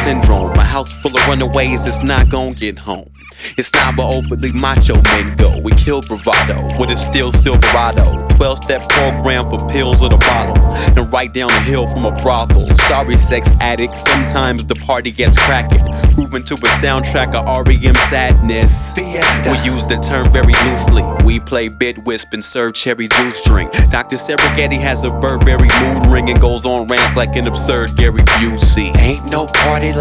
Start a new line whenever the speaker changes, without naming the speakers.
syndrome. A house full of runaways is not gon' get home. It's not where overly macho men go. We kill bravado with a steel Silverado. 12-step program for pills or the bottle, and right down the hill from a brothel. Sorry, sex addicts, sometimes the party gets cracking. Proven to a soundtrack of REM sadness. We use the term very loosely. We play bid wisp and serve cherry juice drink. Dr. Serengeti has a Burberry mood ring and goes on rant like an absurd Gary Busey. Ain't no party